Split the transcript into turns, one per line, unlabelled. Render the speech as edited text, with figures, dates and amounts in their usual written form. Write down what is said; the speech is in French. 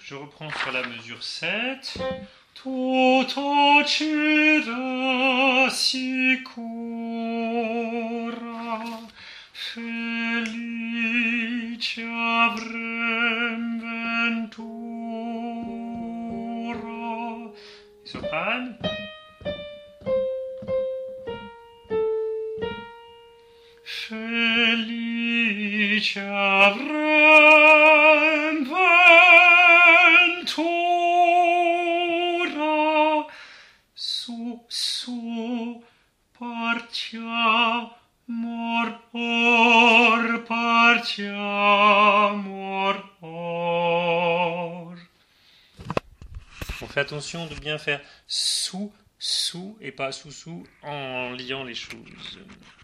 Je reprends sur la mesure 7. Toto cera sicura, felice avrem ventura. Soprano. Felice avrem ventura, su partiamur or. On fait attention de bien faire sous et pas sous en liant les choses.